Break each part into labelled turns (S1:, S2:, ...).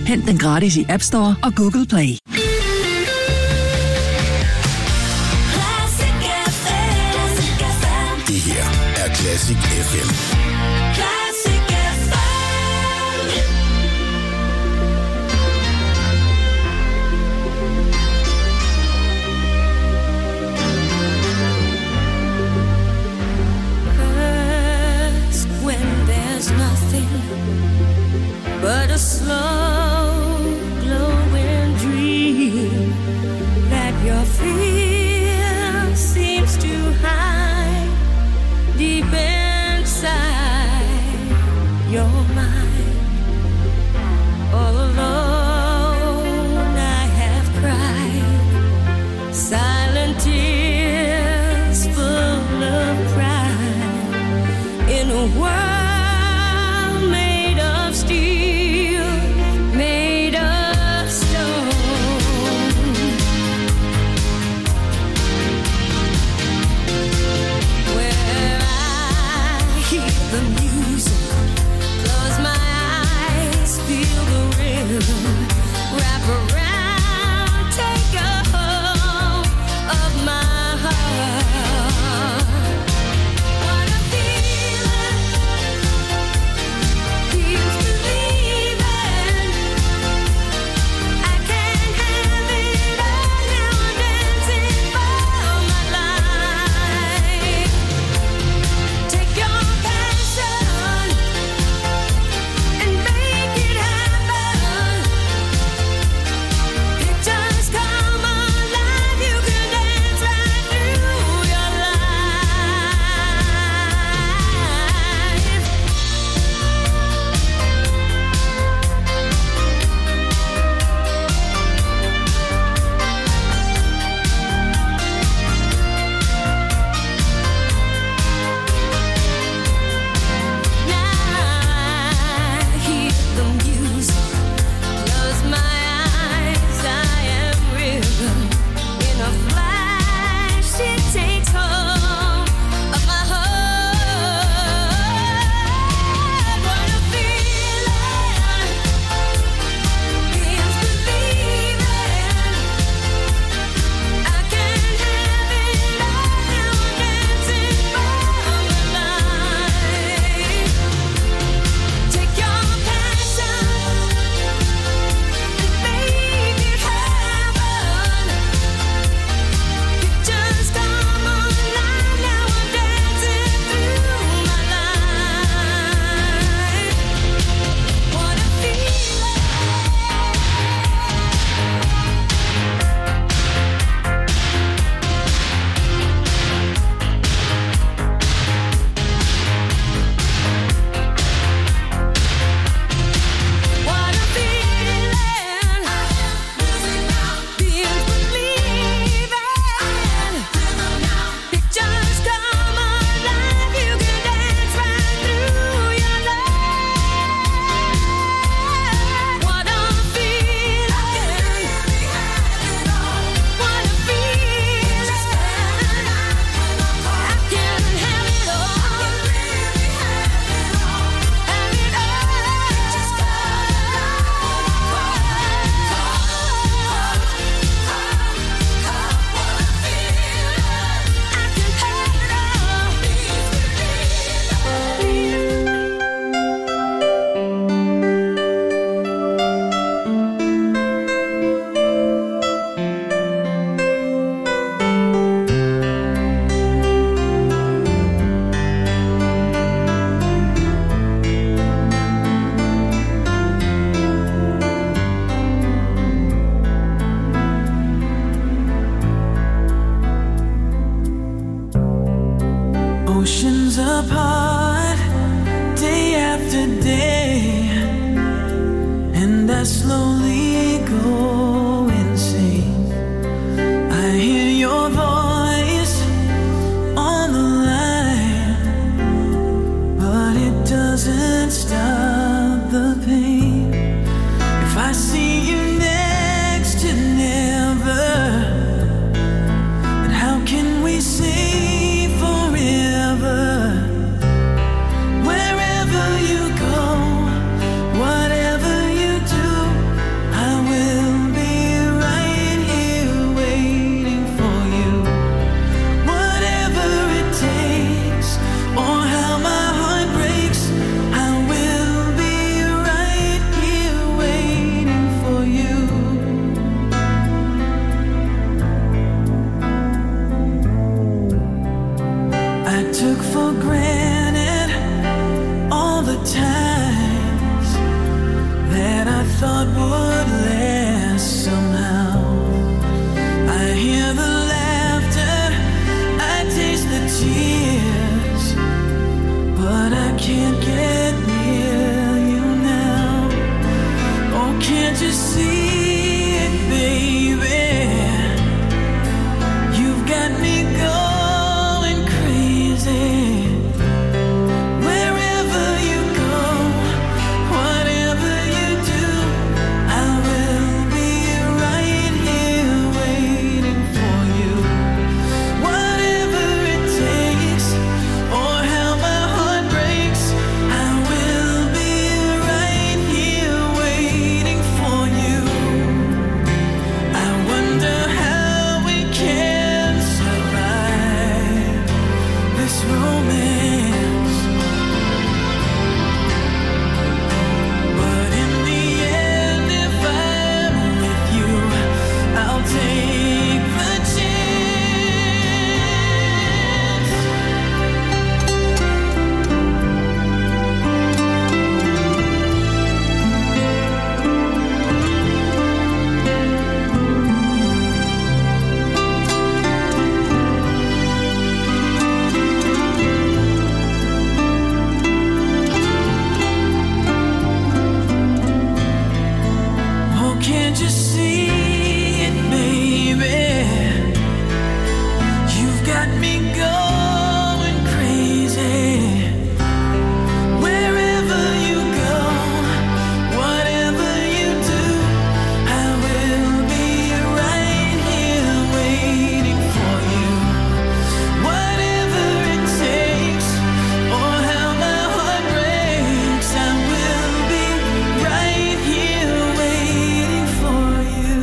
S1: Hent den gratis i App Store og Google Play.
S2: Det her er Classic FM.
S3: Classic FM. First, when there's nothing but a slow glowing dream that your fear seems to hide deep inside your mind. All alone I have cried silent tears full of pride in a world made of steel, made of stone. Where I hear the music, close my eyes, feel the rhythm, wrap around, take a hold of my heart. What a feeling, feels believing. I can't have it all now, I'm dancing for my life. Take your passion and make it happen. Pictures come alive, you can dance right through your life. Now I hear the music, close my eyes, I am rhythm. In a flash, it takes hold of my heart. What a feeling, feels believing. I can't have it all now, I'm dancing for my life. Take your passion and make it happen. Pictures come alive, now I'm dancing through my life. What a feeling. What a feeling, feels believing. Pictures come alive, you can dance right through your life. What a feeling, what a feeling. I can have it all, have it all. Just
S4: Oceans apart, day after day, and I slowly go insane. I hear your voice on the line, but it doesn't stop the pain. If I see you next to never, then how can we say forever? Wherever you go, whatever you do, thought would last somehow. I hear the laughter, I taste the tears, but I can't get near you now. Oh, can't you see it, baby? You've got me going crazy. Wherever you go, whatever you do, I will be right here waiting for you. Whatever it takes, or how my heart breaks, I will be right here waiting for you. I wonder how we can survive this romance, but in the end, if I'm with you, I'll take the chance. Oh, can't you see it, baby? You've got me going crazy. Wherever you go, whatever you do, I will be right here waiting for you. Whatever it takes, or how my heart breaks, I will be right here waiting for you.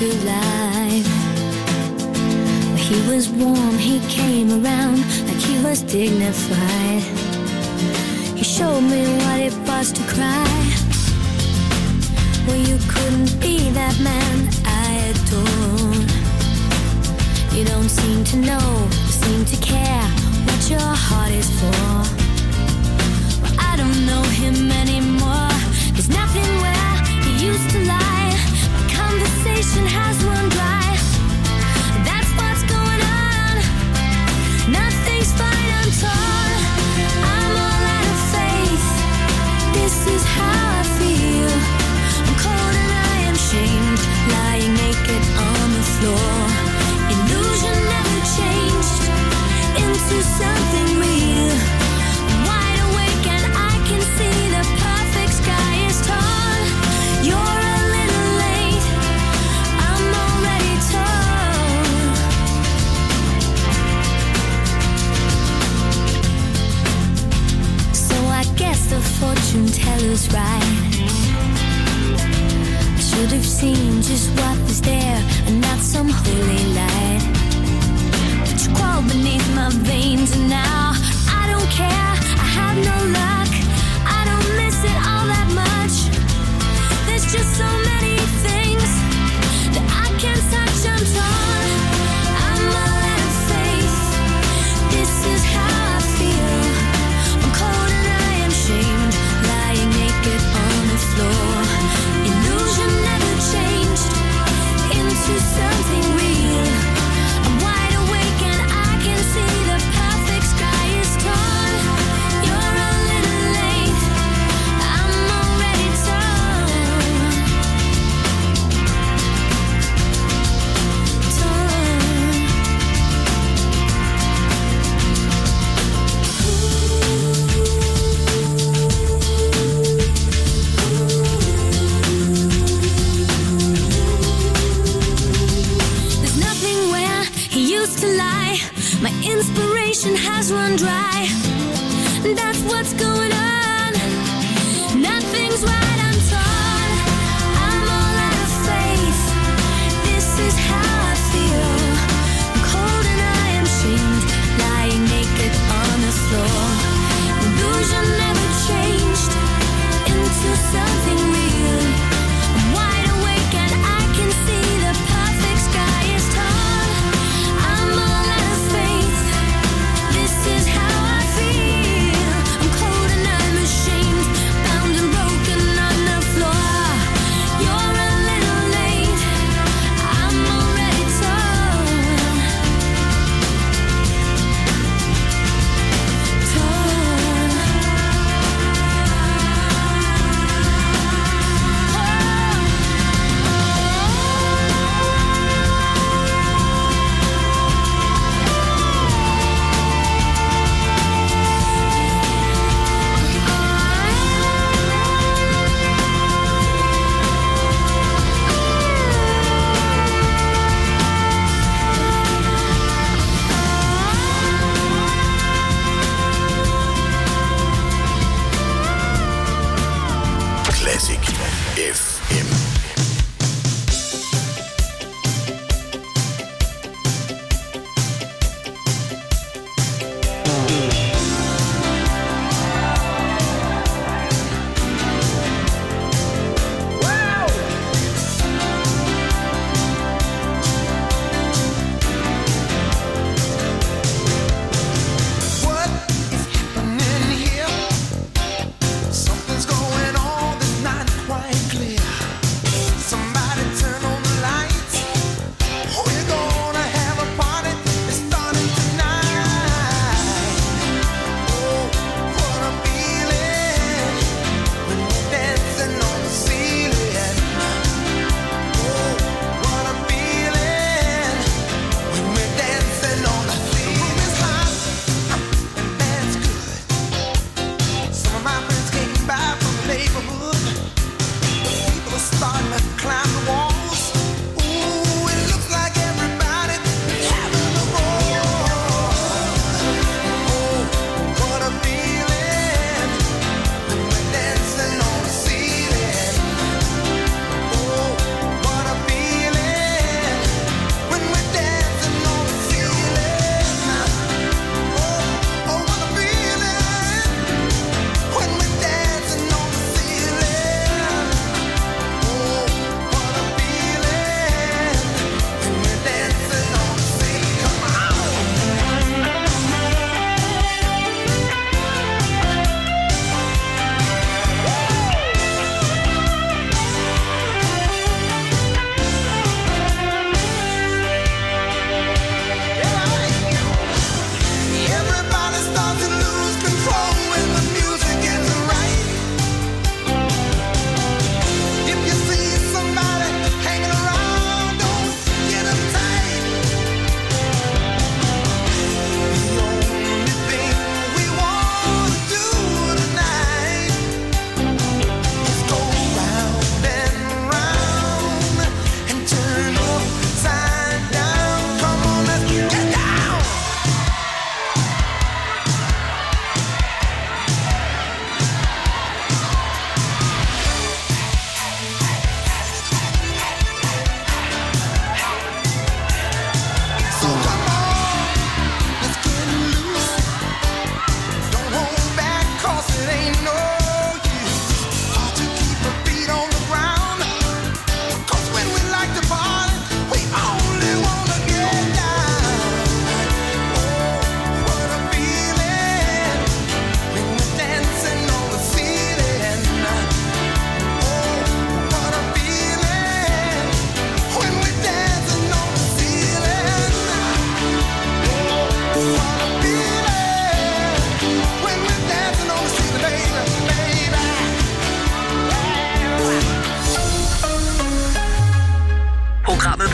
S3: to life. He was warm, he came around like he was dignified. He showed me what it was to cry. Well, you couldn't be that man I adore. You don't seem to know, seem to care what your heart is for. Well, I don't know him anymore. There's nothing where he used to lie. My conversation has run dry. That's what's going on. Nothing's fine, I'm torn. I'm all out of faith. This is how I feel. I'm cold and I am shamed, lying naked on the floor. Illusion never changed into something real. I'm wide awake and I can see the perfect sky is torn. You're a little late, I'm already torn. So I guess the fortune teller's right. I should have seen just what was there and not some holy light. But you crawl beneath my veins and now I don't care, I have no luck. I don't miss it all that much. There's just so many things that I can't touch, I'm torn. I'm all out of faith. This is how I feel. I'm cold and I am shamed, lying naked on the floor. Illusion never changed into something real. I'm wide awake and I can see the perfect sky is torn. You're a little late, I'm already torn. There's nothing where he used to lie. My inspiration has run dry. That's what's going on. Nothing's right, I'm torn. I'm all out of faith. This is how I feel. I'm cold and I am shamed, lying naked on the floor. Illusion never changed into something real. I'm wide awake and I can see the perfect sky is torn. I'm all out of faith. This is how I feel. I'm cold and I'm ashamed, bound and broken. I'm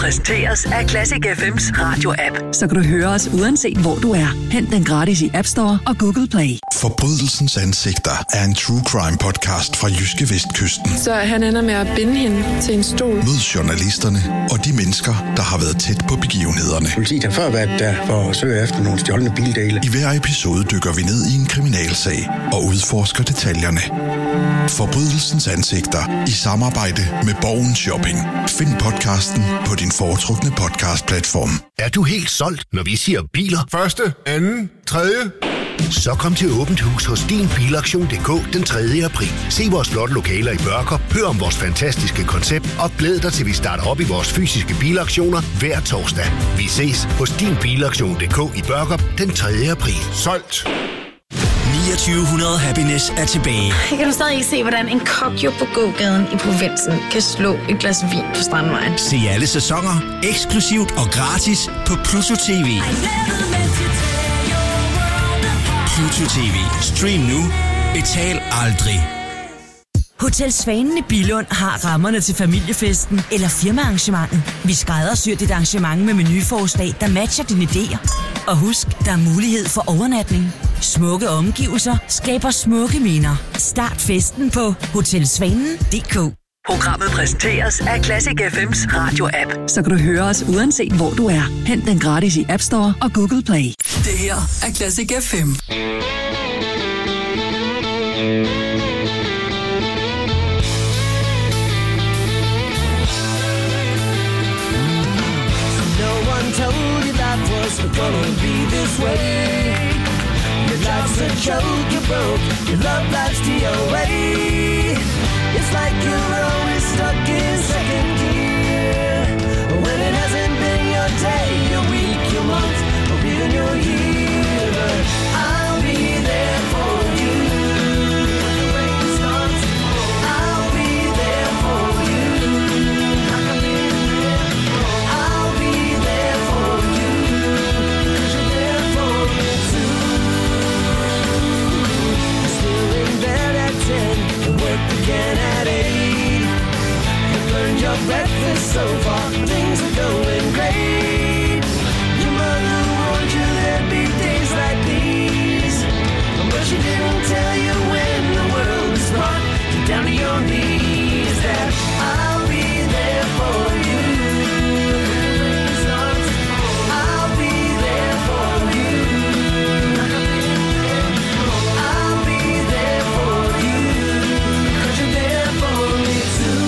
S1: præsenteres af Classic FM's radio-app. Så kan du høre os uanset hvor du er. Hent den gratis i App Store og Google Play.
S2: Forbrydelsens ansigter er en true crime podcast fra Jyske Vestkysten.
S5: Så han ender med at binde hende til en stol.
S2: Mød journalisterne og de mennesker, der har været tæt på begivenhederne.
S6: Politiet har før været der for at søge efter nogle stjålne bildele.
S2: I hver episode dykker vi ned i en kriminalsag og udforsker detaljerne. Forbrydelsens ansigter i samarbejde med Borgen Shopping. Find podcasten på din foretrukne podcastplatform.
S7: Er du helt solgt, når vi siger biler? Første, anden, tredje. Så kom til åbent hus hos din Bilaktion.dk den 3. april. Se vores flotte lokaler i Børkop, hør om vores fantastiske koncept og glæd dig til vi starter op i vores fysiske bilaktioner hver torsdag. Vi ses hos din Bilaktion.dk i Børkop den 3. april. Solgt!
S8: 2900 Happiness er tilbage.
S9: Jeg kan du stadig ikke se, hvordan en kokjo på gågaden i provinsen kan slå et glas vin på Strandvejen.
S8: Se alle sæsoner, eksklusivt og gratis på Pluto TV. Pluto TV. Stream nu. Betal aldrig.
S10: Hotel Svanen i Billund har rammerne til familiefesten eller firmaarrangementet. Vi skræddersyr dit arrangement med menuforslag, der matcher dine idéer. Og husk, der er mulighed for overnatning. Smukke omgivelser skaber smukke minder. Start festen på hotelsvanen.dk.
S1: Programmet præsenteres af Classic FM's radio-app. Så kan du høre os uanset hvor du er. Hent den gratis i App Store og Google Play. Det her er Classic FM.
S4: Told you life was gonna be this way. Your life's a joke, you broke. Your love life's DOA. It's like you're always stuck in second gear. When it hasn't been your day, your week, your month, or even your year. But I'll be there for you. When the rain starts, I'll be there for you. I'll be there for you. Cause you're there for me too. Still in bed at 10 and work again at 8. You burned your breakfast so far, things are going great. Your mother warned you there'd be days like these, but she didn't tell you when the world was brought you down to your knees. That I'll be there for you. I'll be there for you. I'll be there for you. 'Cause you're there for me too.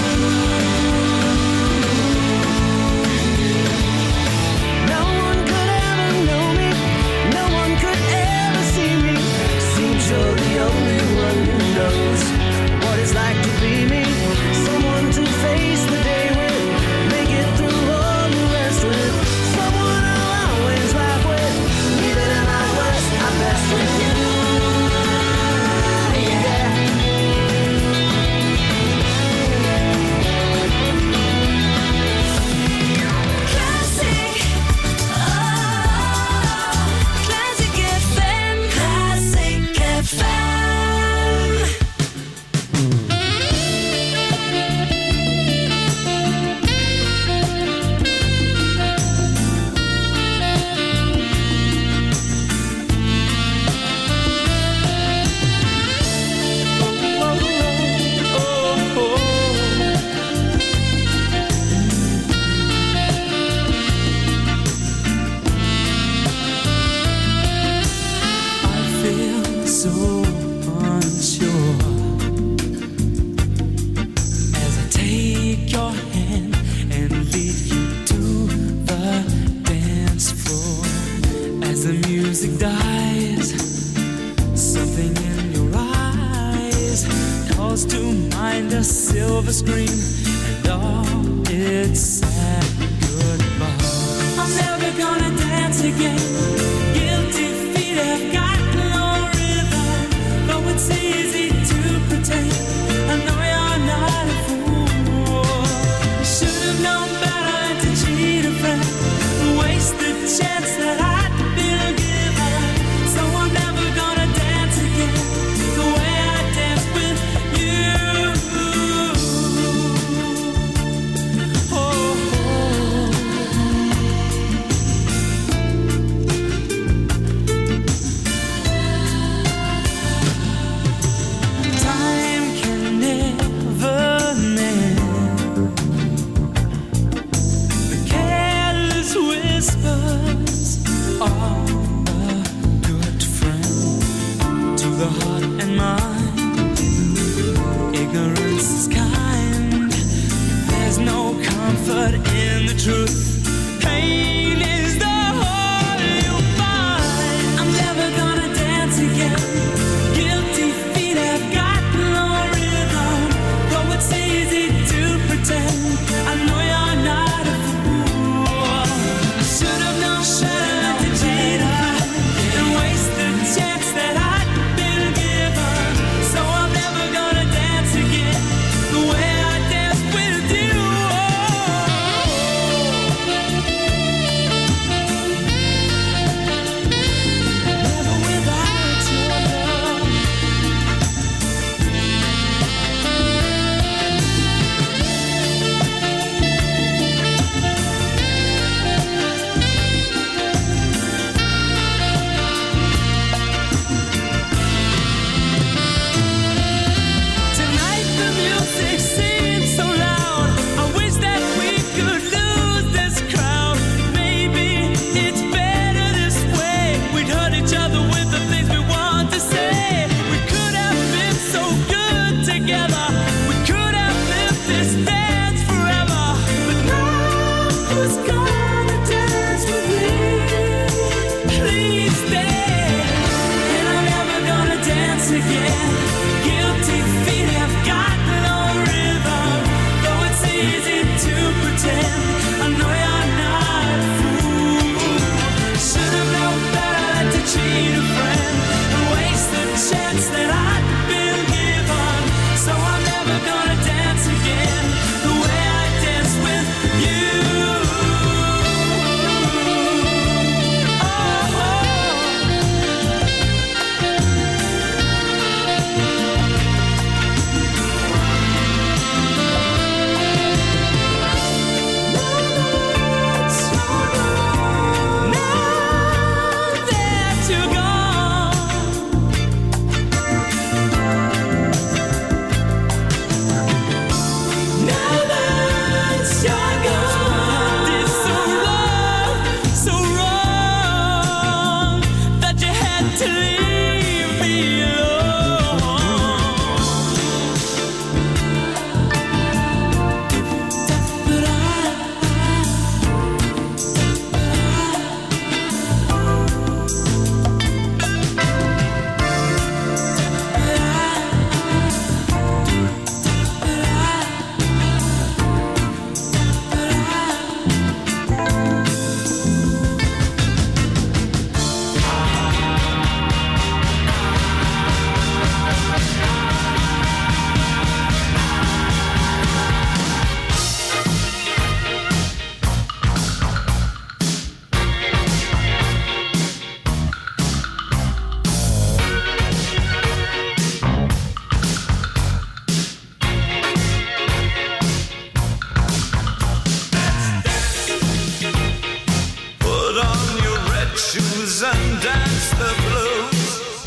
S4: No one could ever know me. No one could ever see me. Seems you're the only one who knows what it's like to be me. Someone to face the day with, make it through all the rest with. Someone I'll always laugh with, even at my worst, I'm best with you. Yeah. Classic, Classic FM, Classic FM. I feel so unsure as I take your hand and lead you to the dance floor. As the music dies, something in your eyes calls to mind a silver screen and all its sad goodbye. I'm never gonna dance again. Guilty feet have got no rhythm, though it's easy to pretend. I know you're not a fool. You should have known better to cheat a friend, waste the chance that I'd been given. So I'm never gonna dance again the way I danced with you. Oh, oh.
S11: on your red shoes and dance the blues.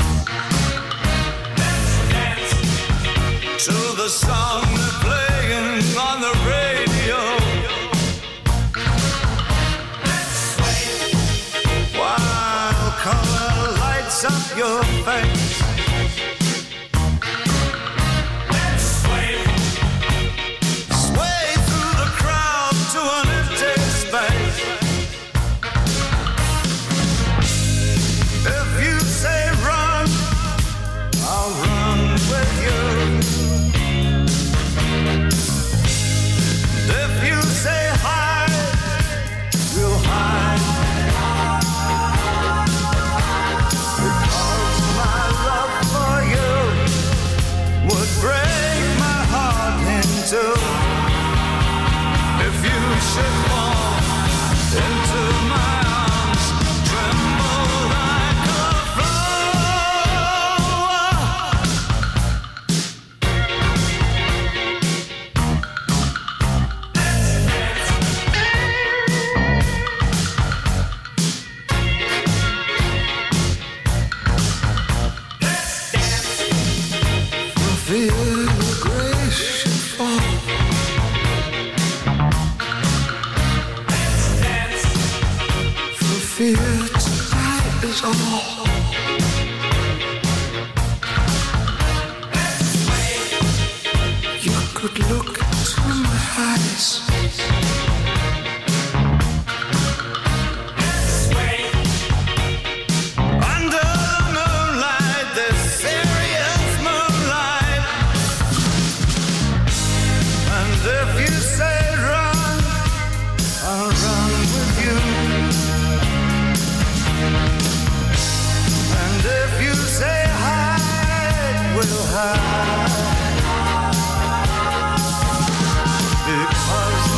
S11: Dance to the song they're playing on the radio. While color lights up your face. If you should fall into my arms, tremble like a flower. For fear your grace should fall. Fear tonight is all. You could look into my eyes. Under the moonlight, this serious moonlight. And if you say run, I'll run with you. And if you say hide, we'll hide. Because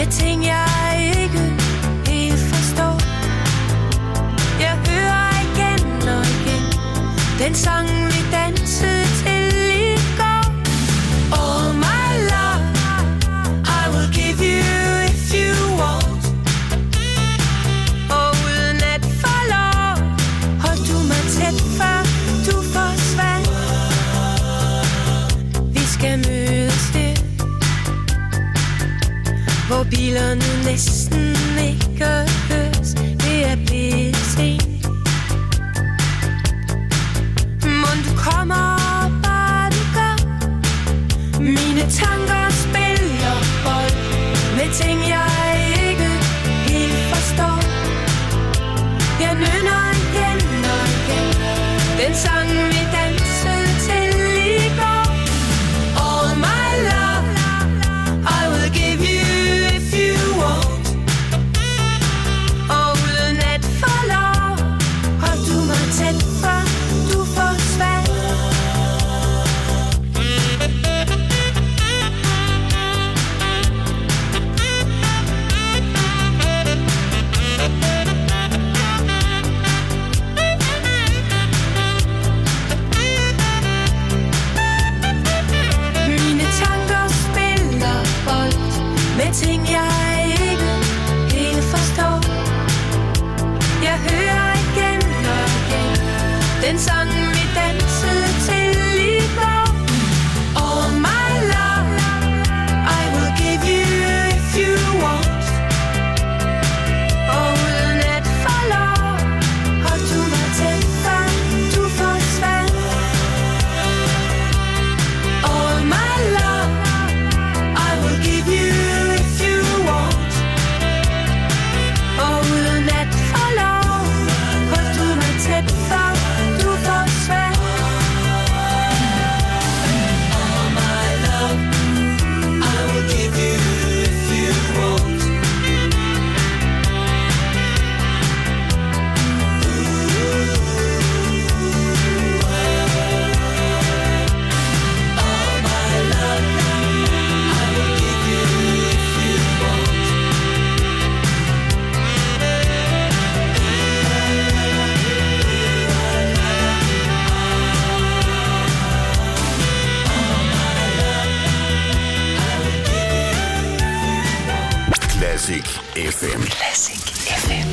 S3: med ting, jeg ikke helt forstår. Jeg hører igen og igen den sang, vi dansede til i går. Oh my love, I will give you if you want. Og uden at forlov, hold du mig tæt, før du forsvandt. Vi skal mødes der, hvor bilerne næsten ikke høres. Det er blevet sent. Mon du kommer, bare du gør. Mine tanker spiller bold med ting, jeg ikke helt forstår. Jeg nynner igen og igen den sang, vi dansede til i går. Oh my love, I will give you if you want. Og uden at forlov, hold du mig tæt, før du forsvandt. Mine tanker spiller bold med ting, jeg ikke helt forstår. Jeg hører igen og igen den sang, vi dansede til i går. Oh my love, I will give you if you want. Og uden at forlov, hold du mig tæt, før du forsvandt. Oh my love, I will give you if you want. Og uden at forlov, hold du mig tæt, før du forsvandt. Oh my love, I will give you if you want. Oh my love, I will give you if you want.
S7: Classic FM.
S1: Classic FM.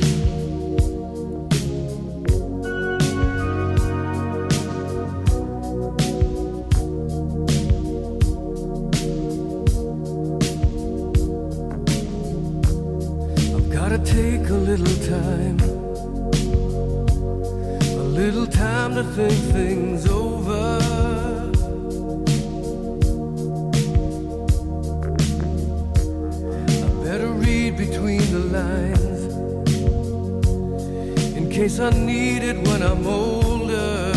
S4: I've gotta take a little time to think things over. I better read between the lines in case I need it when I'm older.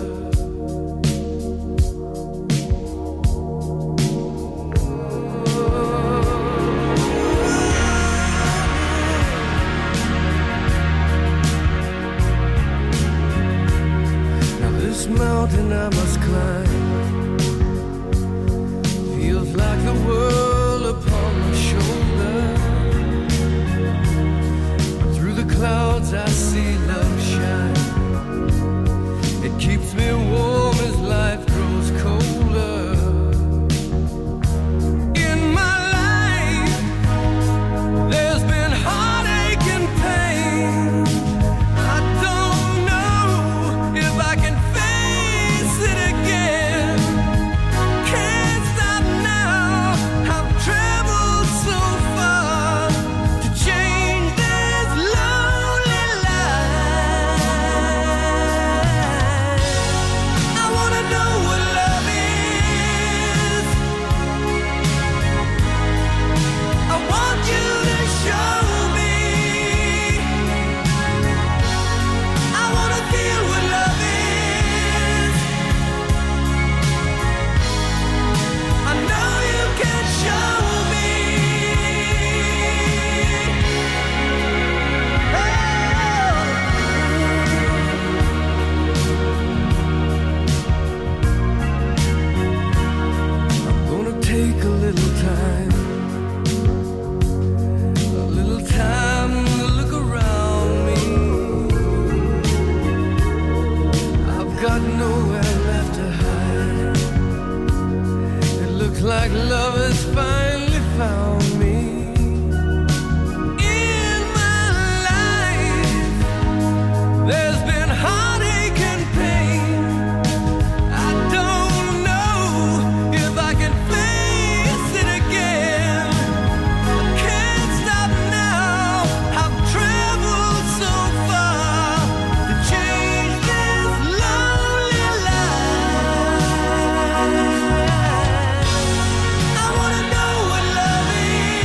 S4: Mountain I must climb feels like the world upon my shoulder. Through the clouds I see love shine.
S12: Looks like love has finally found me. In my life, there's been heartache and pain. I don't know if I can face it again. I can't stop now. I've traveled so far to change this lonely life. I wanna know what love is.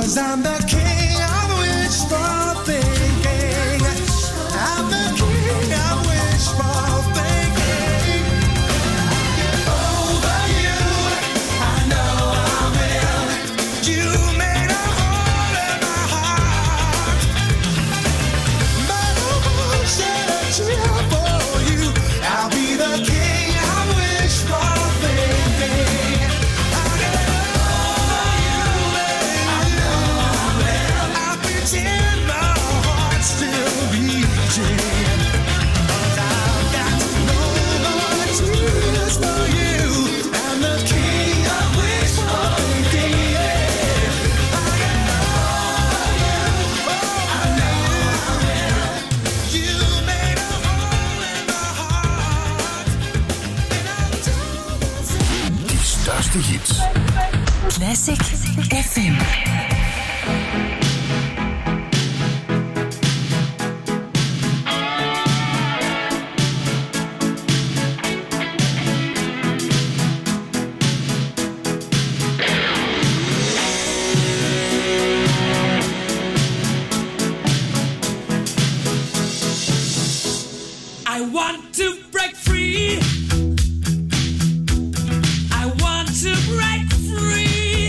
S12: 'cause I'm the king of wishful thinking. I'm the king of wishful thinking. Over you, I know I will. You made a hole in my heart. My own shed a tear for you. I'll be the king of wishful thinking. I get over you, I know I will. I'll pretend my heart's still beating. 'Cause I've got no more tears for you. I'm the king of wishful thinking. I get over you, I know I will. You made a hole in my heart, and I'll do the same.
S7: De største hits.
S1: Classic FM.
S4: I want to break free. I want to break free.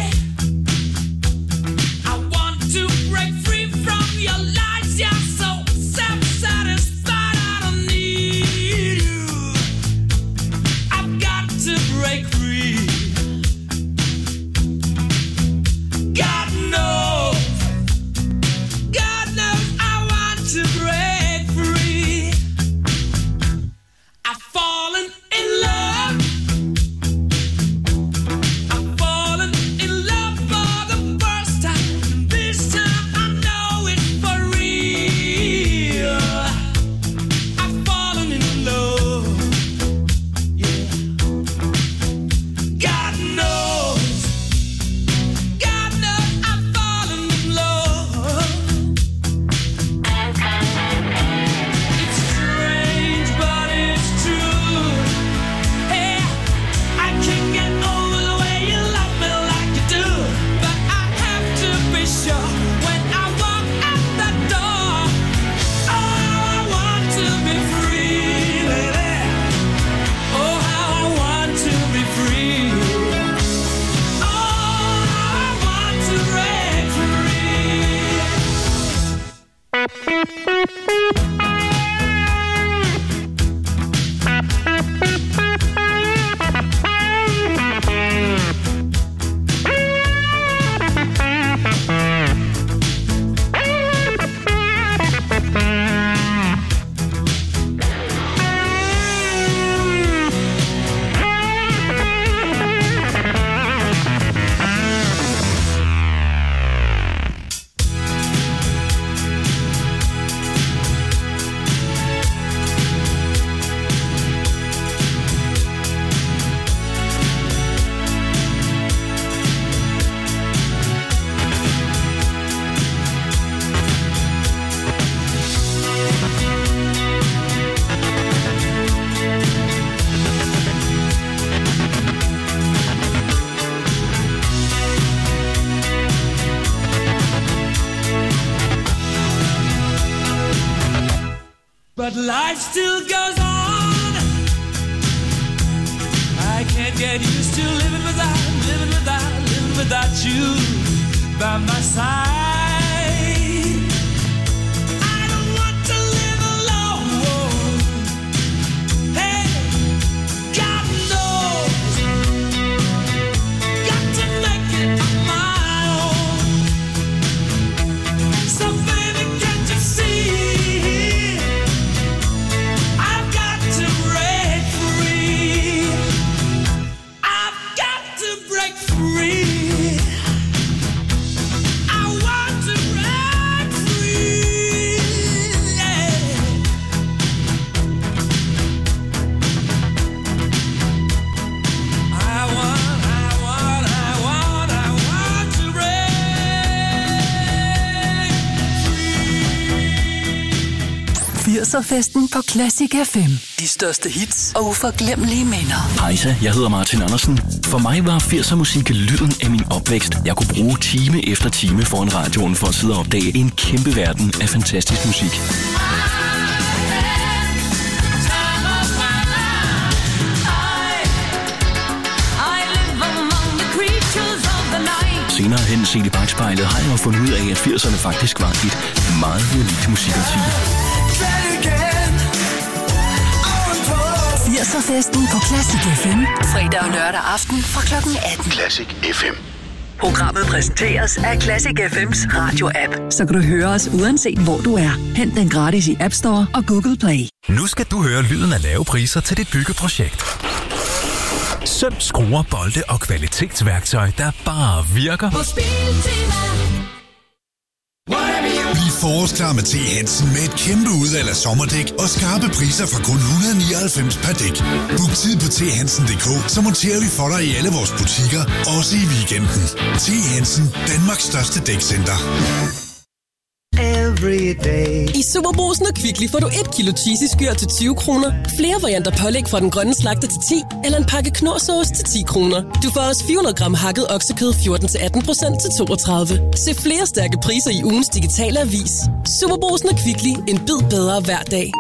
S4: I want to break free from your lies. You're so self-satisfied. I don't need you. I've got to break free. God knows I want to break free. I've fallen in love. I've fallen in love for the first time. This time I know it's for real. I've fallen in love. Yeah. God knows I've fallen in love. It's strange, but it's true. Hey, I can't get over the way you love me like you do. But I have to be sure when I walk out the door. Oh, I want to be free, lady. Oh, how I want to be free. Oh, I want to break free. But life still goes on. I can't get used to living without you by my side. I don't want to live alone. Hey, God knows, got to make it on my own. So baby, can't you see? I've got to break free. I've got to break free. I want
S1: 80'er-festen på Classic FM. De største hits og uforglemmelige minder.
S13: Hejsa, jeg hedder Martin Andersen. For mig var 80'er musik lyden af min opvækst. Jeg kunne bruge time efter time foran radioen for at sidde og opdage en kæmpe verden af fantastisk musik. Senere hen set i bagspejlet har jeg jo fundet ud af, at 80'erne faktisk var et meget unikt musikarti.
S1: 80'er-festen på Classic FM. Fredag og lørdag aften fra kl. 18.
S7: Classic FM.
S1: Programmet præsenteres af Classic FM's radio-app. Så kan du høre os uanset hvor du er. Hent den gratis i App Store og Google Play.
S14: Nu skal du høre lyden af lave priser til dit byggeprojekt. Søm, skruer, bolde og kvalitetsværktøj, der bare virker.
S2: Bliv forårsklar med T. Hansen med et kæmpe udvalg af sommerdæk og skarpe priser fra kun 199 per dæk. Book tid på thansen.dk, så monterer vi for dig i alle vores butikker, også i weekenden. T. Hansen, Danmarks største dækcenter.
S15: I Superbrugsen og Kvickly får du 1 kilo cheesy skyr til 20 kroner, flere varianter pålæg fra den grønne slagter til 10, eller en pakke knorrsauce til 10 kroner. Du får også 400 gram hakket oksekød 14-18% til 32. Se flere stærke priser i ugens digitale avis. Superbrugsen og Kvickly. En bid bedre hver dag.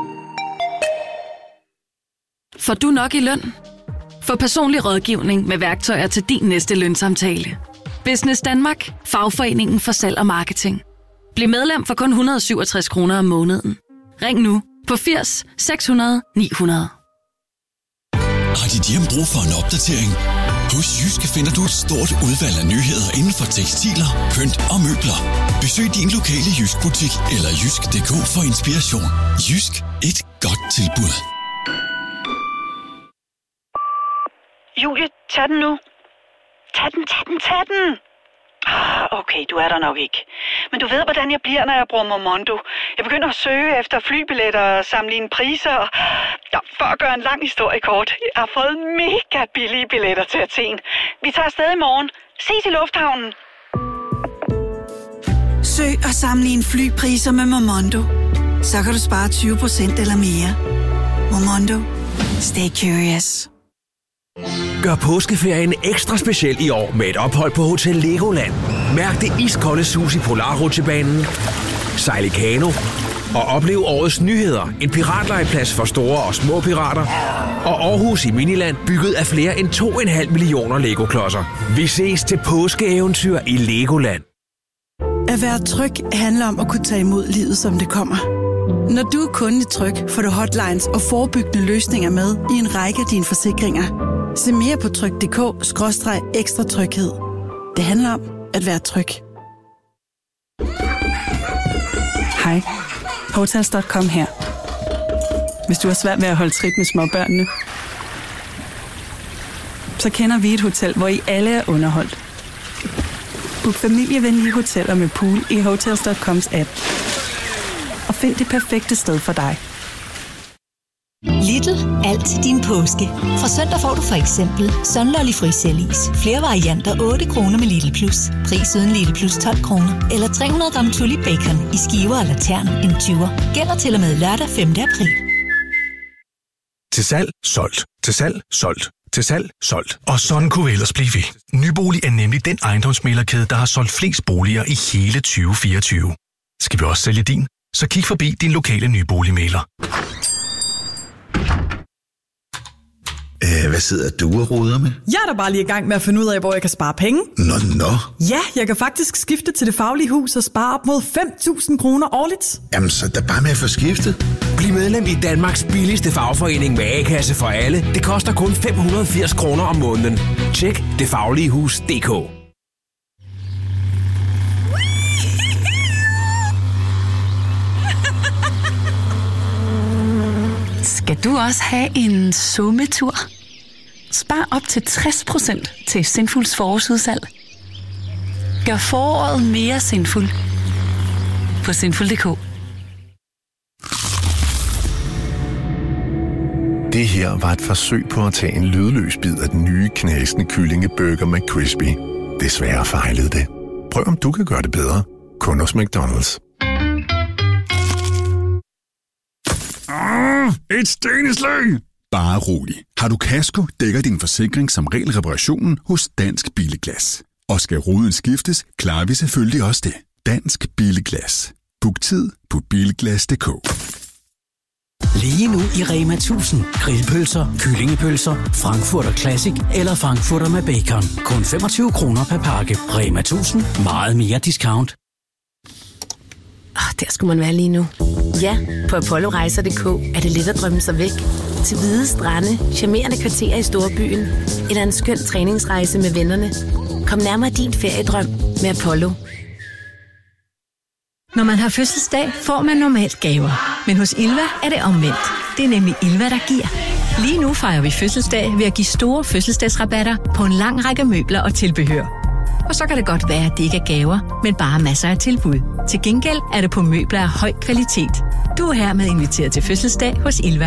S16: Får du nok i løn? Få personlig rådgivning med værktøjer til din næste lønsamtale. Business Danmark. Fagforeningen for salg og marketing. Bliv medlem for kun 167 kroner om måneden. Ring nu på 80 600 900.
S17: Har dit hjem brug for en opdatering? Hos Jysk finder du et stort udvalg af nyheder inden for tekstiler, pynt og møbler. Besøg din lokale Jysk-butik eller jysk.dk for inspiration. Jysk. Et godt tilbud.
S18: Julie, tag den nu. Tag den. Okay, du er der nok ikke. Men du ved, hvordan jeg bliver, når jeg bruger Momondo. Jeg begynder at søge efter flybilletter og sammenligne priser. For at gøre en lang historie kort. Jeg har fået mega billige billetter til Athen. Vi tager afsted i morgen. Ses i lufthavnen.
S19: Søg og sammenligne flypriser med Momondo. Så kan du spare 20% eller mere. Momondo. Stay curious.
S8: Gør påskeferien ekstra speciel i år med et ophold på Hotel Legoland. Mærk det iskolde sus i Polarrutsjebanen, sejl i kano og oplev årets nyheder. En piratlegeplads for store og små pirater. Og Aarhus i Miniland, bygget af flere end 2,5 millioner Lego-klodser. Vi ses til påskeeventyr i Legoland.
S19: At være tryg handler om at kunne tage imod livet, som det kommer. Når du er kunde i Tryg, får du hotlines og forebyggende løsninger med i en række af dine forsikringer. Se mere på tryg.dk/ekstra tryghed. Det handler om at være tryg.
S20: Hej, Hotels.com her. Hvis du har svært ved at holde trit med småbørnene, så kender vi et hotel, hvor I alle er underholdt. Book familievenlige hoteller med pool i Hotels.coms app. Og find det perfekte sted for dig.
S21: Lidl. Alt til din påske. Fra søndag får du for eksempel Sunlolly Frisellis. Flere varianter 8 kroner med Lidl Plus. Pris uden Lidl Plus 12 kroner. Eller 300 gram Tulip Bacon i skiver eller tern en 20'er. Gælder til og med lørdag 5. april.
S22: Til salg, solgt. Til salg, solgt. Til salg, solgt. Og sådan kunne vi ellers blive ved. Nybolig er nemlig den ejendomsmæglerkæde, der har solgt flest boliger i hele 2024. Skal vi også sælge din? Så kig forbi din lokale nyboligmægler.
S23: Hvad sidder du og roder med?
S24: Jeg er da bare lige i gang med at finde ud af, hvor jeg kan spare penge.
S23: Nå.
S24: Ja, jeg kan faktisk skifte til Det Faglige Hus og spare op mod 5.000 kroner årligt.
S23: Jamen, så der bare med at få skiftet.
S8: Bliv medlem i Danmarks billigste fagforening med A-kasse for alle. Det koster kun 580 kroner om måneden. Tjek detfagligehus.dk.
S25: Skal du også have en sommetur? Spar op til 60% til Sinfuls forårsudsalg. Gør foråret mere sinful på sinful.dk.
S26: Det her var et forsøg på at tage en lydløs bid af den nye knasende kyllingeburger McCrispy. Desværre fejlede det. Prøv om du kan gøre det bedre. Kun hos McDonald's.
S3: Et steneslag! Bare rolig. Har du kasko, dækker din forsikring som regel reparationen hos Dansk Billeglas. Og skal ruden skiftes, klarer vi selvfølgelig også det. Dansk Billeglas. Book tid på bilglas.dk.
S5: Lige nu i Rema 1000. Grillpølser, kyllingepølser, Frankfurter Classic eller Frankfurter med bacon. Kun 25 kroner per pakke. Rema 1000. Meget mere discount.
S6: Der skulle man være lige nu. Ja, på ApolloRejser.dk er det let at drømme sig væk. Til hvide strande, charmerende kvarterer i storbyen eller en skøn træningsrejse med vennerne. Kom nærmere din feriedrøm med Apollo.
S9: Når man har fødselsdag, får man normalt gaver. Men hos Ilva er det omvendt. Det er nemlig Ilva, der giver. Lige nu fejrer vi fødselsdag ved at give store fødselsdagsrabatter på en lang række møbler og tilbehør. Og så kan det godt være, at det ikke er gaver, men bare masser af tilbud. Til gengæld er det på møbler af høj kvalitet. Du er hermed inviteret til fødselsdag hos Ilva.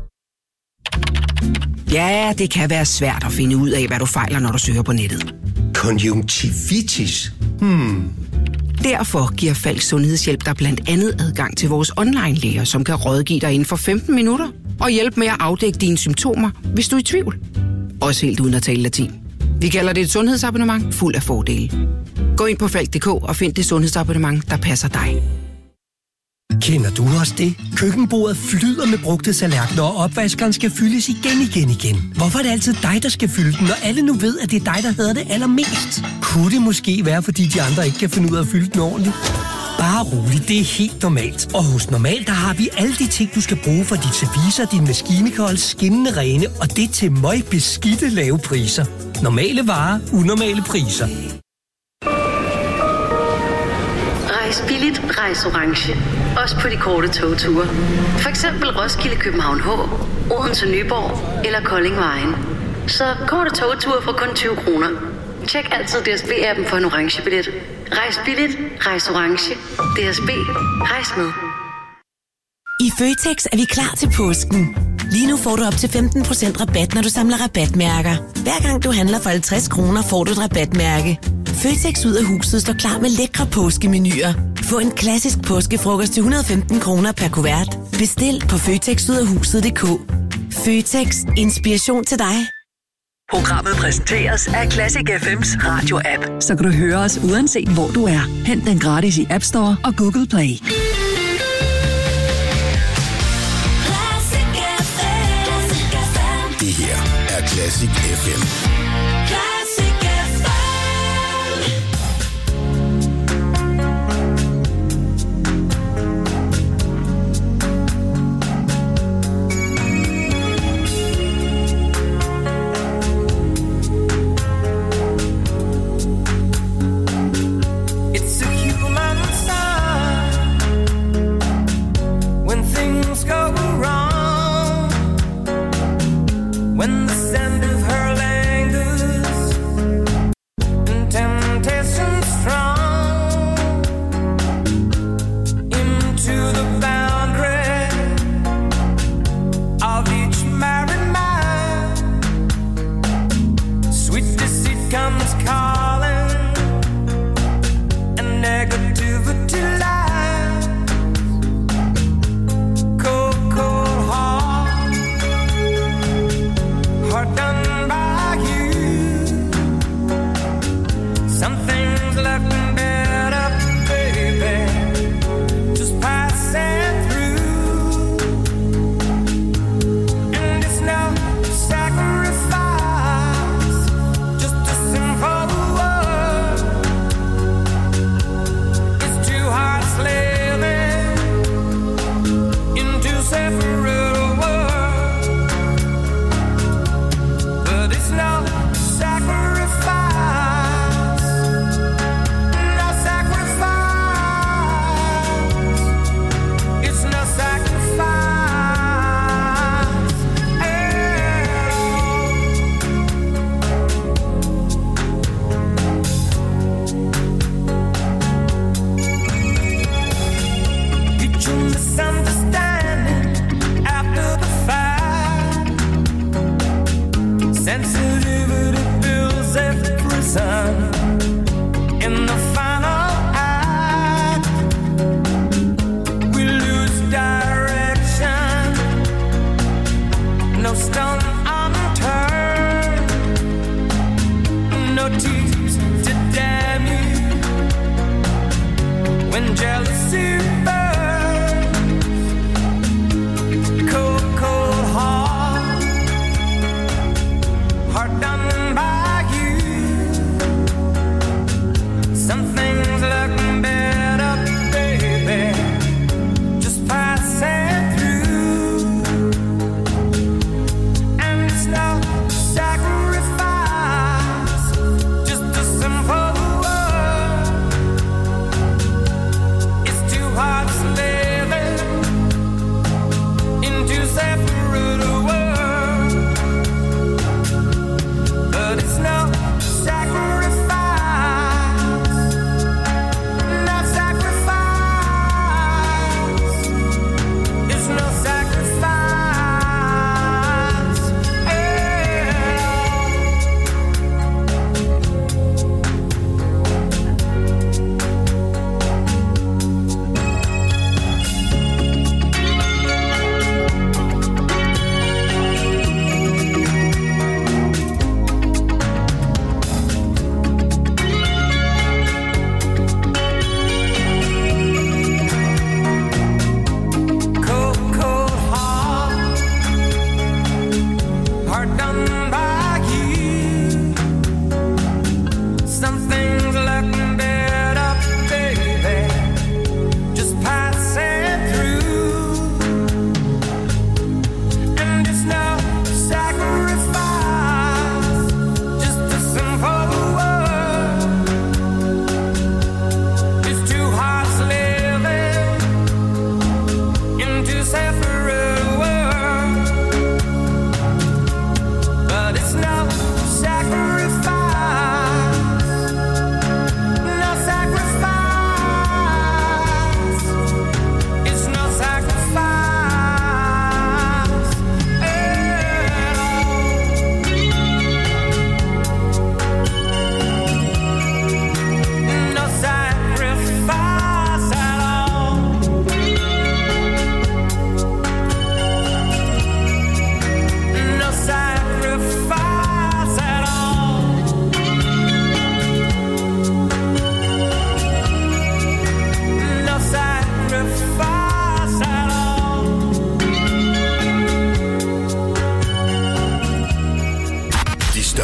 S10: Ja, det kan være svært at finde ud af, hvad du fejler, når du søger på nettet.
S11: Konjunktivitis?
S10: Derfor giver Falk Sundhedshjælp dig blandt andet adgang til vores online-læger, som kan rådgive dig inden for 15 minutter og hjælpe med at afdække dine symptomer, hvis du er i tvivl. Også helt uden at tale latin. Vi kalder det et sundhedsabonnement fuld af fordele. Gå ind på Falk.dk og find det sundhedsabonnement, der passer dig.
S27: Kender du også det? Køkkenbordet flyder med brugte tallerkener, og opvaskeren skal fyldes igen. Hvorfor er det altid dig, der skal fylde den, når alle nu ved, at det er dig, der hedder det allermest? Kunne det måske være, fordi de andre ikke kan finde ud af at fylde den ordentligt? Bare roligt, det er helt normalt. Og hos Normal, der har vi alle de ting, du skal bruge for dit service og din maskinikold, skinnende rene, og det til møgbeskidte lave priser. Normale varer, unormale priser.
S28: Rejs billigt, rejs orange. Også på de korte togture. For eksempel Roskilde, København H, Odense, Nyborg eller Kolding Vejen. Så korte togture for kun 20 kroner. Tjek altid DSB-appen for en orange billet. Rejs billigt, rejs orange. DSB, rejs med.
S6: I Føtex er vi klar til påsken. Lige nu får du op til 15% rabat, når du samler rabatmærker. Hver gang du handler for 50 kroner, får du et rabatmærke. Føtex ud af huset står klar med lækre påskemenuer. Få en klassisk påskefrokost til 115 kroner per kuvert. Bestil på føtexudafhuset.dk. Føtex. Inspiration til dig.
S1: Programmet præsenteres af Classic FM's radio-app, så kan du høre os uanset hvor du er. Hent den gratis i App Store og Google Play.
S2: Det her er Classic FM.
S12: When the scent of her language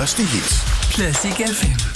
S2: største hits.
S1: Classic FM.